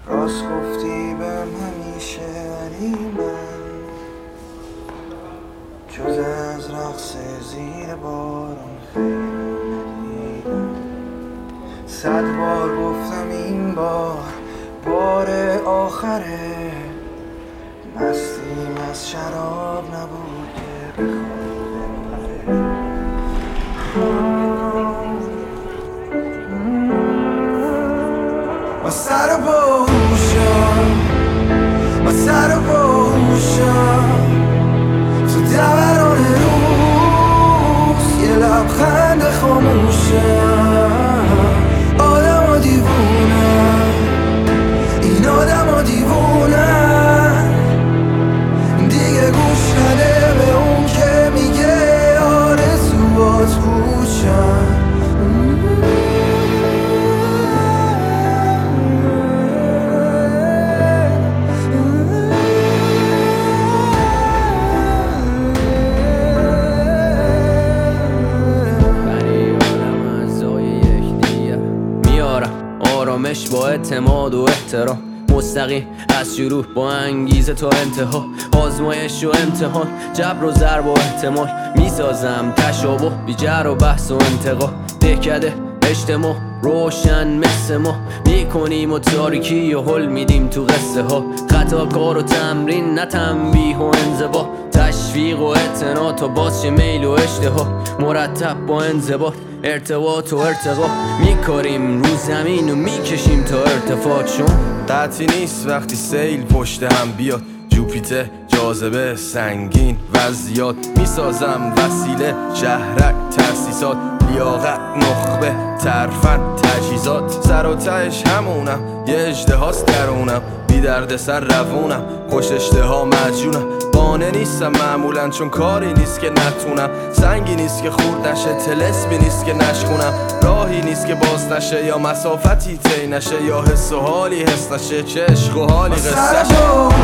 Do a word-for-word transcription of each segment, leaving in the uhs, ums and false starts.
راست گفتی بهم همیشه، ولی من جز از رقص زیر بارون خیلی ندیدم. صد بار گفتم این بار بار آخره، مستیم از شراب نبود که بخواد بپره. ما سر باهوشم، ما سر باهوشم، تو دوران روز یه لبخند خاموشم. آدم ها دیوونن، این آدم ها دیوونن، دیگه گوش نده به اون که میگه آرزوات پوچن. آرامش با اعتماد و احترام، مستقیم از شروع با انگیزه تا انتها، آزمایش و امتحان، جبر و ضرب و احتمال، میسازم تشابه بی جر و بحث و انتقا. دهکده اجتماع روشن مثل ما، میکنیم و تاریکی و حل میدیم تو قصه ها. خطا کار و تمرین نه تنبیه و انضباط، تشویق و اعتنا تا باز میل و اشتها. مرتب با انضباط ارتباط و ارتقا، میکاریم رو زمین و میکشیم تا ارتفاع. چون قطعی نیست وقتی سیل پشت هم بیاد، جوپیتر جاذبه سنگین وضعیات، میسازم وسیله شهرک ترسیسات، لیاقت نخبه ترفن تجهیزات. سر و تهش همونم، یه اژدهاست درونم، بی درد سر روونم، خوش اشتها مجونم. قانع نیستم معمولا چون کاری نیست که نتونم، سنگی نیست که خورد نشه، طلسمی نیست که نشکنم، راهی نیست که باز نشه، یا مسافتی طی نشه، یا حس و حالی حس نشه، چه عشق و حالی قصه شه.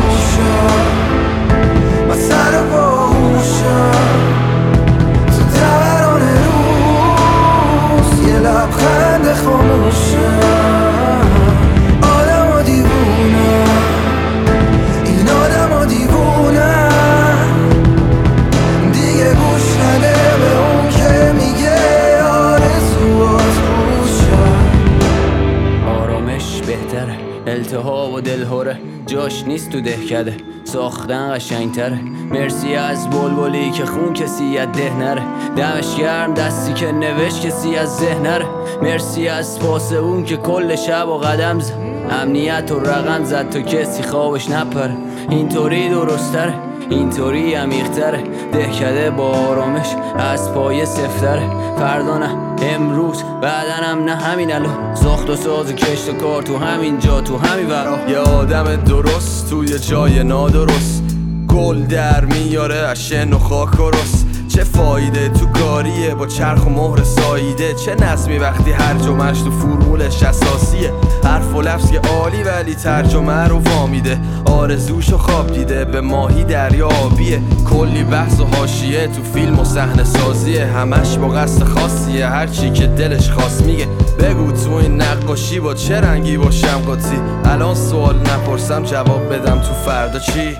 ما سر باهوشم، تو دوران روز یه لبخند خاموشم. آدم ها دیوونن، این آدم ها دیوونن، دیگه گوش نده به اون که میگه آرزوات پوچن. آرامش بهتره، التهاب و دلهوره جاش نیست تو دهکده، ساختن قشنگتره. مرسی از بلبلی که خون کسی از ده نره، دمش گرم دستی که نوشت کسی از ذهن نره. مرسی از پاس اون که کل شب و قدم زد، امنیت و رقم زد تا کسی خوابش نپره. اینطوری درستره، اینطوری عمیق‌تره، دهکده با آرامش از پای سفتره. فردا نه امروز، بعدنم نه همین الان، ساخت و ساز و کشت و کار تو همین جا تو همین ورا. یه آدم درست توی جای نادرست، گل در میاره از شن و خاک و رس. چه فایده تو کاریه با چرخ و مهر ساییده، چه نظمی وقتی هر جمعش تو فرمولش اساسیه. حرف و لفظ که عالی ولی ترجمه رو وامیده، آرزوشو خواب دیده به ماهی دریا آبیه. کلی بحث و حاشیه تو فیلم و صحنه سازیه، همش با قصد خاصیه، هرچی که دلش خواست میگه. بگو تو این نقاشی با چه رنگی باشم قاطی، الان سوال نپرسم جواب بدم تو فردا چی.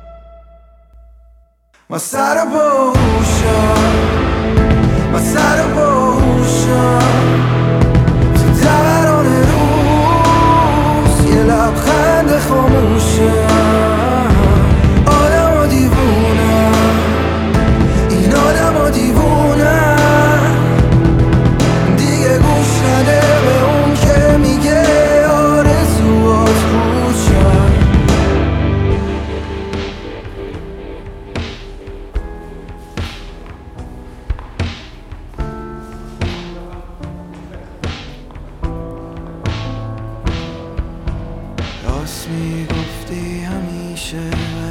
ما سر باهوشم، ما سر باهوشم، تو دوران روز یه لبخند خاموشم. آدم ها دیوونن، این آدم ها دیوونن، دیگه گوش نده به اون که میگه آرزوات پوچن. راست میگفتی همیشه،